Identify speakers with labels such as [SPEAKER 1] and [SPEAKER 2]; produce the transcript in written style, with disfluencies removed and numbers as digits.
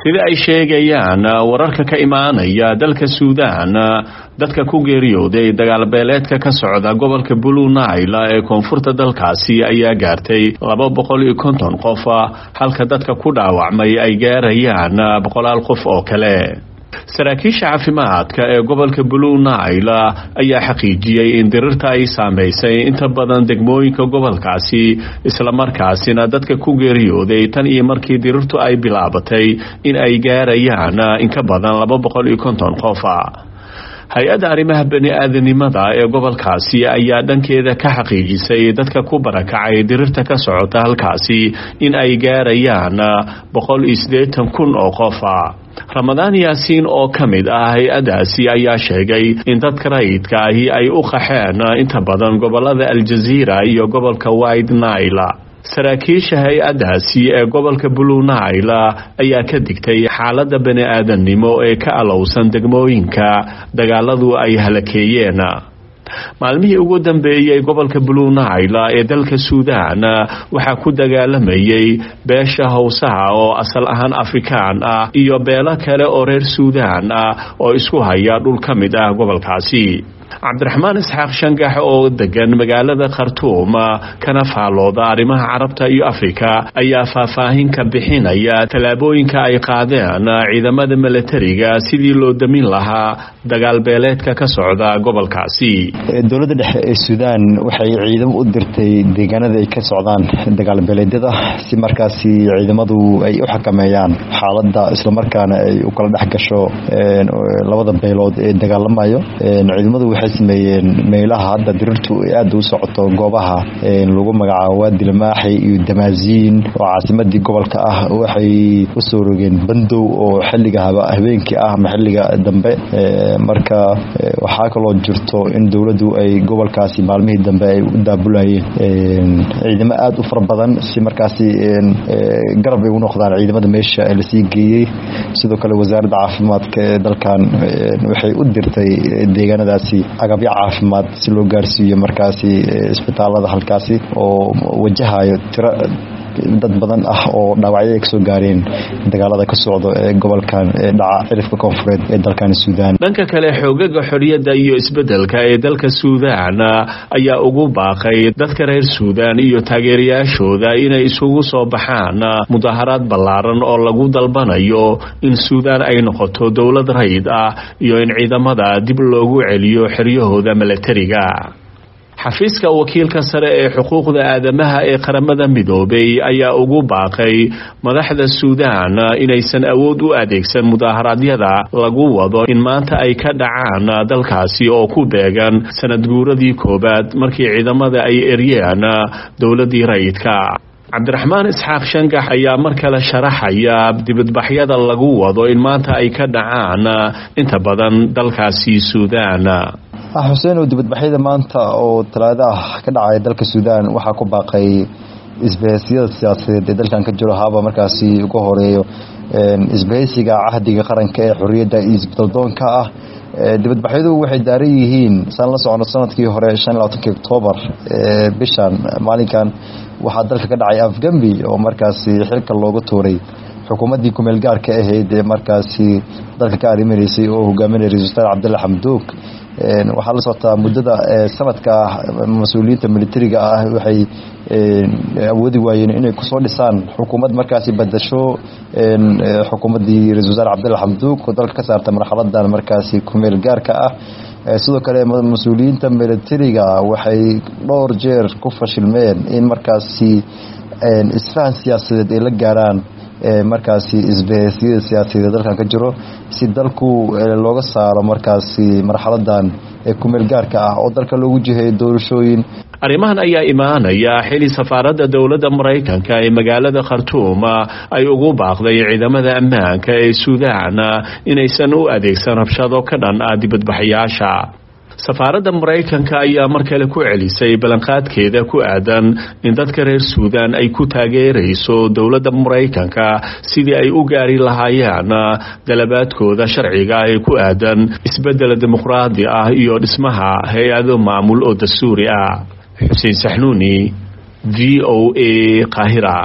[SPEAKER 1] sida ay sheegayaan wararka ka imaanaya dalka Suudaan dadka ku geeriyooday dagaal beeleedka ka socda gobolka Blue Nile ee koonfurta dalkaasi ayaa gaartay 250 qof halka dadka ku dhaawacmay ay gaarayaan 100 qof oo kale saraakiisha caafimaadka ee gobolka Blue Nile ayaa xaqiijiyay in dirirta ay saameysay inta badan degmooyinka gobolkaasi isla markaasina dadka ku geeriyooday tan iyo markii dirirtu ay bilaabatay in ay gaarayaan in ka badan 250 qof hay-adda arrimaha bani'aadanimada ee gobolkaasi ayaa dhankeeda ka xaqiijisay dadka ku barakacay dirirta ka socota halkaasi in ay gaarayaan 180,000 oo qof Ramadaan Yaasiin oo ka mid ah hay-adaasi ayaa sheegay in dadka rayidka ahi ay u qaxeen inta badan gobolada Aljazeera iyo gobolka White Nile saraakiisha hay-adaasi ee gobolka Blue Nile ayaa ka digtay xaaladda bani'aadanimo ee ka alowsan degmooyinka dagaaladu ay halakeeyeen maalmihii ugu dambeeyay gobolka Blue Nile ee dalka Suudaan waxa ku dagaalamayay beesha Hawsaha oo asal ahaan Afrikaan ah iyo beelo kale oo reer Suudaan oo isku haya dhul ka mid ah gobolkaasi Cabdiraxmaan Isxaaq Shangax oo degan magaalada Khartoum kana faalooda arrimaha Carabta iyo Afrika ayaa faahfaahin ka bixinaya talaabooyinka ay qaadeen ciidamada militariga sidii loo damin lahaa dagaal beeleedka ka socda gobolkaasi
[SPEAKER 2] dowladda dhexe ee Suudaan waxay ciidamo u dirtay deegaanada ay ka socdaan dagaal beeleedyada si markaasi ciidamadu ay u xakameeyaan xaaladda isla markaana ay u kala dhex gasho labada beelood ee dagaalamayo ciidamadu waxay sameeyeen meelaha hadda dirirtu aad u socoto goobaha lagu magacaabo Wadi Lamaaxi iyo Damaaziin oo caasimadii gobolka ah waxay u soo rogeen bandow oo xilliga habeenkii ah ama xilliga dambe marka waxa kaloo jirto in dawladdu ay gobolkaasi maalmihii dambe ay u daabulayeen ciidamo aad u fara badan si markaasi garab ay u noqdaan ciidamada meesha la sii geeyay sidoo kale wasaaradda caafimaadka ee dalkan waxay u dirtay deegaanadaasi agabyo caafimaad si loo gaarsiiyo markaasi isbitaalada halkaasi oo wajahayo tiro dad badan ah oo dhaawacyo ka soo gaareen dagaalada ka socdo ee gobolkan dhaca cirifka koonfureed ee dalkan Suudaan
[SPEAKER 1] dhanka kale xoogaga xorriyadda iyo isbedelka ee dalka Suudaan ayaa ugu baaqay dadka reer Suudaan iyo taageerayaashooda inay isugu soo baxaan mudaharaad ballaaran oo lagu dalbanayo in Suudaan ay noqoto dawlad rayid ah iyo in ciidamada dib loogu celiyo xeryahooda militariga xafiiska wakiilka sare ee xuquuqda aadamaha ee qaramada midoobay ayaa ugu baaqay madaxda Suudaan inaysan awood u adeegsan mudaharaadyada lagu wado in maanta ay ka dhacaan dalkaasi oo ku beegan sanad guuradii koobaad markii ciidamada ay eryeen dawladii rayidka Cabdiraxmaan Isxaaq Shangax ayaa mar kale sharaxaya dibadbaxyada lagu wado in maanta ay ka dhacaan inta badan dalkaasi Suudaan
[SPEAKER 2] Xuseen oo dibadbaxyada maanta oo talaada ka dhacay dalka Suudaan waxa ku baaqay isbahaysiga siyaasadeed ee dalkan ka jiro haba markaasi ugu horeeyo isbahaysiga cahdiga qaranka ee xorriyadda iyo isbeddeldoonka ah dibadbaxyadu waxay daaran yihiin san la socono sanadkii hore 25 Oktoobar bishan maalinkan waxa dalka ka dhacay Afgambi oo markaasi xilka looga tooray xukuumadii kumeel gaarka ahayd ee markaasi dalka ka arimaysay oo hogaaminayay Ra'iisul Wasaare Cabdulla Hamdook waxaa la socotaa muddada sanadka mas'uuliyiinta militariga ah waxay awoodi waayeen inay ku soo dhisaan xukuumad markaasi badasho xukuumadii Ra'iisul Wasaare Cabdulla Hamdook oo dalka ka saartay marxaladan markaasi kumeel gaarka ah sidoo kale mas'uuliyiinta militariga waxay dhowr jeer ku fashilmeen in markaasi isfahan siyaasadeed ay la gaaraan markaasi isbahaysiga siyaasadeed dalkan ka jiro si dalku looga saaro markaasi marxaladan kumeel gaarka ah oo dalka loogu jiheeyo doorashooyin
[SPEAKER 1] arrimahan ayaa imaanaya xili safaaradda dawladda Mareykanka ee magaalada Khartoum ay ugu baaqday ciidamada ammaanka ee Suudaan inaysan u adeegsan rabshado ka dhan ah dibadbaxayaasha safaaradda Mareykanka ayaa mar kale ku celisay balanqaadkeeda ku aadan in dadka reer Suudaan ay ku taageerayso dawladda Mareykanka sidii ay u gaari lahaayeen dalabaadkooda sharciga ee ku aadan isbedel dimuqraadi ah iyo dhismaha hay'ado maamul oo dastuuri ah Xuseen Saxnuuni VOA Qaahira